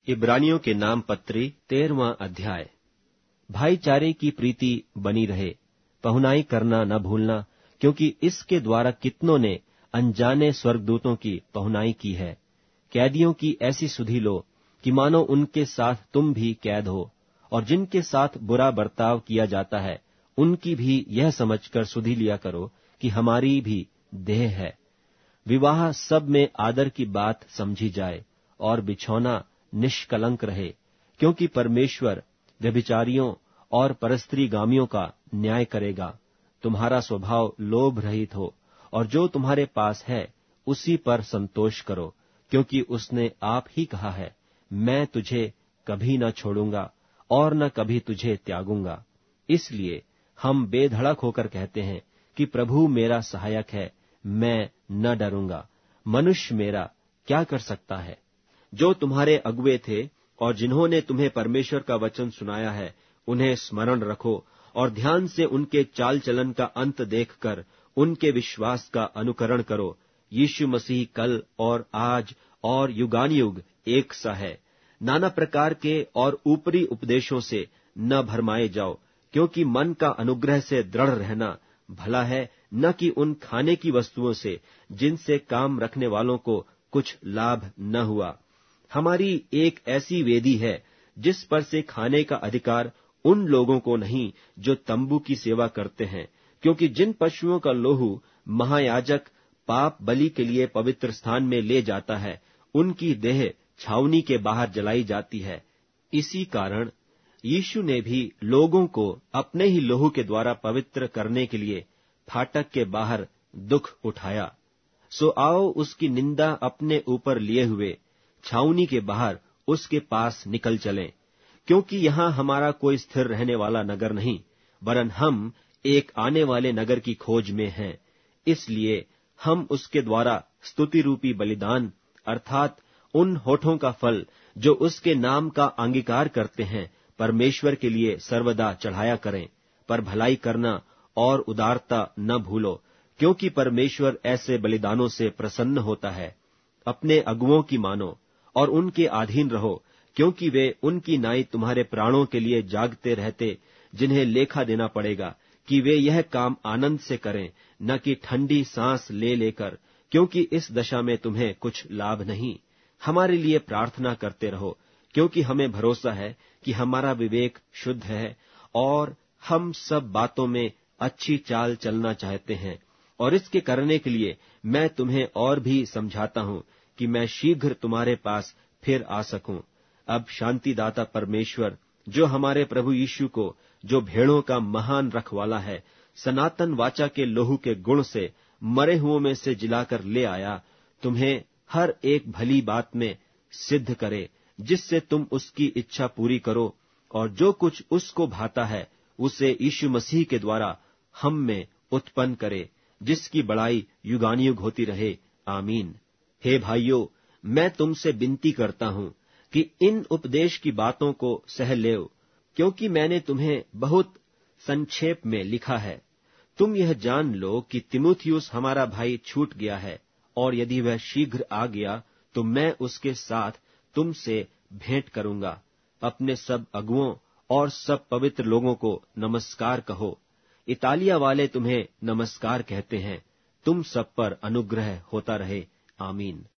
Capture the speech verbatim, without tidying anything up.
इब्रानियों के नाम पत्री तेरहवां अध्याय। भाईचारे की प्रीति बनी रहे, पहुनाई करना न भूलना, क्योंकि इसके द्वारा कितनों ने अनजाने स्वर्गदूतों की पहुनाई की है। कैदियों की ऐसी सुधि लो कि मानो उनके साथ तुम भी कैद हो, और जिनके साथ बुरा बर्ताव किया जाता है उनकी भी यह समझकर सुधि लिया करो कि हमारी भी देह है। विवाह सब में आदर की बात समझी जाए और बिछौना निष्कलंक रहे, क्योंकि परमेश्वर व्यभिचारियों और परस्त्रीगामियों का न्याय करेगा। तुम्हारा स्वभाव लोभ रहित हो, और जो तुम्हारे पास है उसी पर संतोष करो, क्योंकि उसने आप ही कहा है, मैं तुझे कभी न छोड़ूंगा और न कभी तुझे त्यागूंगा। इसलिए हम बेधड़क होकर कहते हैं कि प्रभु मेरा सहायक है, मैं न डरूंगा। मनुष्य मेरा क्या कर सकता है? जो तुम्हारे अगुए थे और जिन्होंने तुम्हें परमेश्वर का वचन सुनाया है, उन्हें स्मरण रखो और ध्यान से उनके चाल चलन का अंत देखकर उनके विश्वास का अनुकरण करो। यीशु मसीह कल और आज और युगानुयुग एक सा है। नाना प्रकार के और ऊपरी उपदेशों से न भरमाए जाओ, क्योंकि मन का अनुग्रह से दृढ़ रहना भला है, न कि उन खाने की वस्तुओं से जिनसे काम रखने वालों को कुछ लाभ न हुआ। हमारी एक ऐसी वेदी है जिस पर से खाने का अधिकार उन लोगों को नहीं जो तंबू की सेवा करते हैं, क्योंकि जिन पशुओं का लोहू महायाजक पाप बलि के लिए पवित्र स्थान में ले जाता है, उनकी देह छावनी के बाहर जलाई जाती है। इसी कारण यीशु ने भी लोगों को अपने ही लोहू के द्वारा पवित्र करने के लिए फाटक के बाहर दुख उठाया। सो आओ उसकी निंदा अपने ऊपर लिए हुए छावनी के बाहर उसके पास निकल चलें, क्योंकि यहाँ हमारा कोई स्थिर रहने वाला नगर नहीं, वरन हम एक आने वाले नगर की खोज में हैं। इसलिए हम उसके द्वारा स्तुति रूपी बलिदान अर्थात उन होठों का फल जो उसके नाम का अंगीकार करते हैं, परमेश्वर के लिए सर्वदा चढ़ाया करें। पर भलाई करना और उदारता न भूलो, क्योंकि परमेश्वर ऐसे बलिदानों से प्रसन्न होता है। अपने अगुओं की मानो और उनके अधीन रहो, क्योंकि वे उनकी नाई तुम्हारे प्राणों के लिए जागते रहते, जिन्हें लेखा देना पड़ेगा कि वे यह काम आनंद से करें, न कि ठंडी सांस ले लेकर, क्योंकि इस दशा में तुम्हें कुछ लाभ नहीं। हमारे लिए प्रार्थना करते रहो, क्योंकि हमें भरोसा है कि हमारा विवेक शुद्ध है और हम सब बातों में अच्छी चाल चलना चाहते हैं। और इसके करने के लिए मैं तुम्हें और भी समझाता हूं कि मैं शीघ्र तुम्हारे पास फिर आ सकूं। अब शांतिदाता परमेश्वर, जो हमारे प्रभु यीशु को, जो भेड़ों का महान रखवाला है, सनातन वाचा के लोहू के गुण से मरे हुओं में से जिलाकर ले आया, तुम्हें हर एक भली बात में सिद्ध करे, जिससे तुम उसकी इच्छा पूरी करो, और जो कुछ उसको भाता है उसे यीशु मसीह के द्वारा हम में उत्पन्न करे, जिसकी बड़ाई युगानुयुग होती रहे। आमीन। हे भाइयों, मैं तुमसे विनती करता हूं कि इन उपदेश की बातों को सह लेओ, क्योंकि मैंने तुम्हें बहुत संक्षेप में लिखा है। तुम यह जान लो कि तीमुथियुस हमारा भाई छूट गया है, और यदि वह शीघ्र आ गया तो मैं उसके साथ तुमसे भेंट करूंगा। अपने सब अगुओं और सब पवित्र लोगों को नमस्कार कहो। इतालिया वाले तुम्हें नमस्कार कहते हैं। तुम सब पर अनुग्रह होता रहे। आमीन।